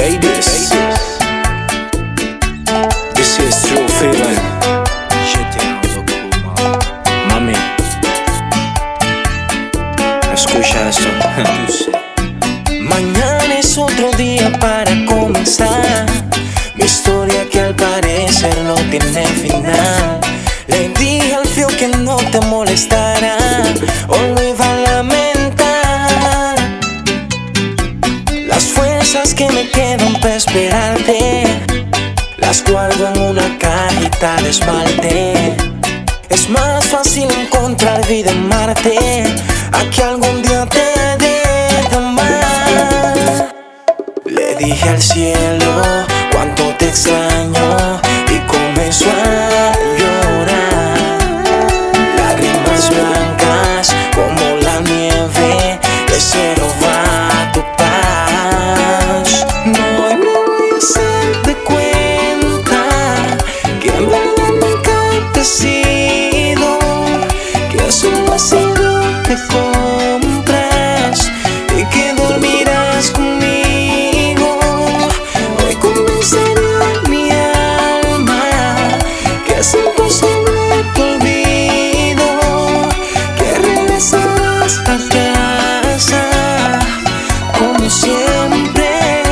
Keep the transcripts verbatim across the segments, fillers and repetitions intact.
Ladies, this is true feeling. Mami, escucha esto. Mañana es otro día para comenzar. Mi historia que al parecer no tiene final. Le dije al frío que no te molestará o lo iba a lamentar. Las fuerzas que me quedan para esperarte las guardo en una cajita de esmalte. Es más fácil encontrar vida en Marte a que algún día te deje amar. Le dije al cielo cuánto te extraño y comenzó a llorar. Lágrimas blancas como la nieve que se roba tu paz. No me voy a hacer de cuenta que en verdad nunca te he sido, que solo has sido de compras y que dormirás conmigo. Hoy convenceré mi alma que es imposible tu olvido, que regresarás a casa como siempre.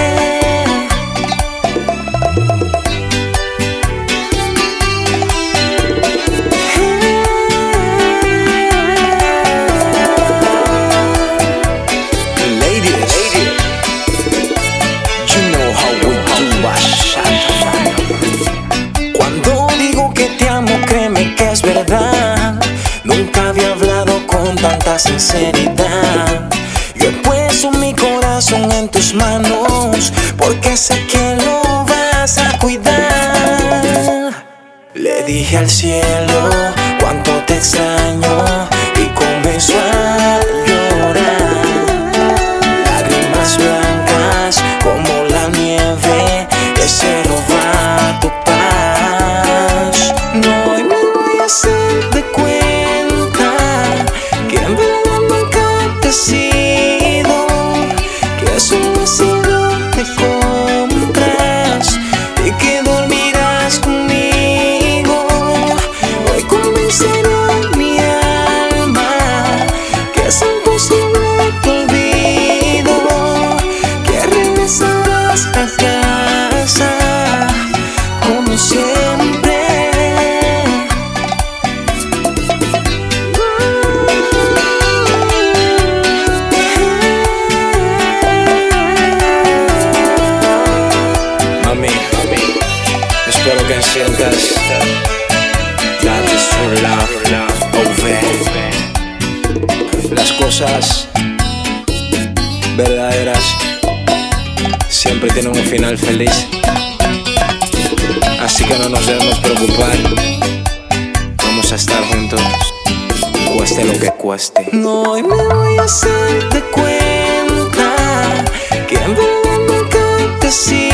Cuando digo que te amo, créeme que es verdad. Nunca había hablado con tanta sinceridad. Yo he puesto mi corazón en tus manos porque sé que lo vas a cuidar. Le dije al cielo cuánto te extraño y comenzó a llorar. Lágrimas blancas como la nieve que se roba tu paz. No me voy a hacer de cuenta que en verdad nunca te he sido, que solo he sido de compras y que dormirás conmigo. Hoy convenceré mi alma que es imposible tu olvido, que regresarás a casa como siempre. Mami, espero que sientas that is true love over. Las cosas verdaderas siempre tienen un final feliz, así que no nos debemos preocupar. Vamos a estar juntos, cueste lo que cueste. No me voy a hacer de cuenta que en verdad nunca te he sido,